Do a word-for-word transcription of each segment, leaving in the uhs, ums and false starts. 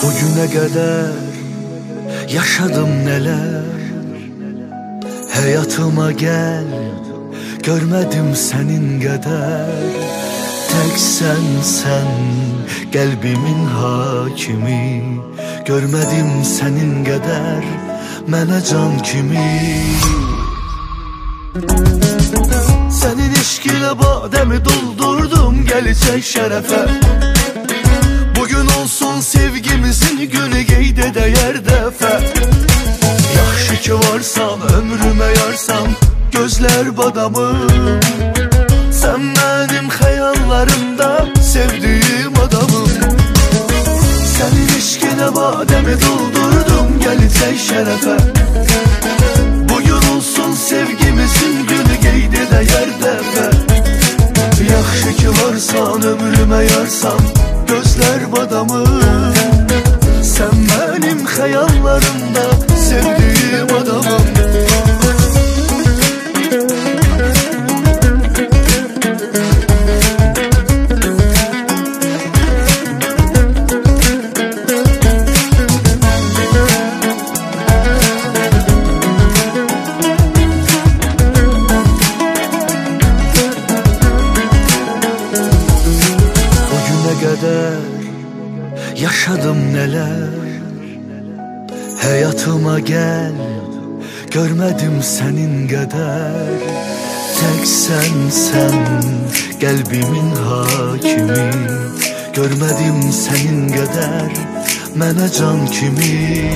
Bugüne kadar yaşadım neler. Hayatıma gel, görmedim senin kadar. Tek sen sen, kalbimin hakimi. Görmedim senin kadar, mənə can kimi. Senin işkilə badəmi doldurdum, gelecek şerefe. Bugün olsun sevgimizin günü, qeyd edəyər dəfə. Yaxşı ki varsan, ömrümə yarsan, gözler badamım. Sen benim xəyallarımda sevdiğim adamım. Senin işkinə badəmi doldurdum, gelecek şerefe. Bugün olsun sevgimizin günü, qeyd edəyər dəfə. Yaxşı ki varsan, ömrümə yarsan, gözler badamım. Sen benim xəyallarımda sevdiğim adamım. Kadar yaşadım neler. Hayatıma gel, görmedim senin kadar. Tek sen sen, kalbimin hakimi. Görmedim senin kadar, mənə can kimi.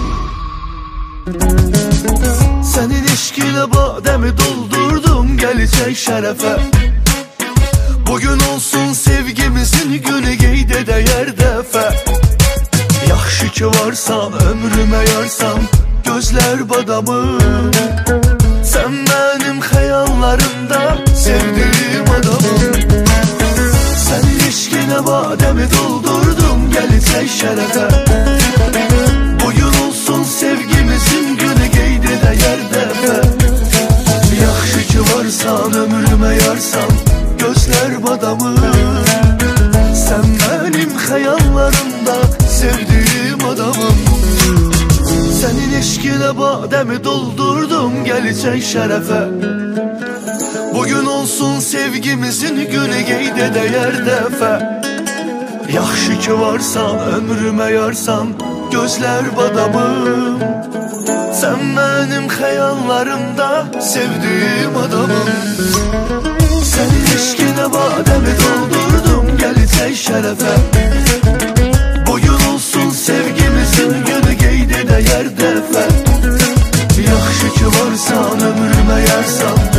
Senin işkilə badəmi doldurdum, gelecek şerefe. Bugün olsun sevgimizin günü, qeyd edəyər dəfə. Yaxşı ki varsan, ömrümə yarsan, gözler badamım. Sen benim xəyallarımda sevdiğim adamım. Senin işkinə badəmi doldurdum, gelecek şerefe. Bugün olsun sevgimizin günü, qeyd edəyər dəfə. Yaxşı ki varsan, ömrümə yarsan, gözler badamım. Sen benim xəyallarımda sevdiğim adamım. Senin eşkinə badəmi doldurdum, gelecek şerefe. Bugün olsun sevgimizin günü, qeyd edəyər dəfə. Yaxşı ki varsan, ömrümə yarsan, gözler badamım. Sen benim xəyallarımda sevdiğim adamım. Senin eşkinə badəmi doldurdum, gelecek şerefe. Bugün olsun sevgimizin günü, qeyd edəyər dəfə. Yaxşı ki varsan, ömrümə yarsan,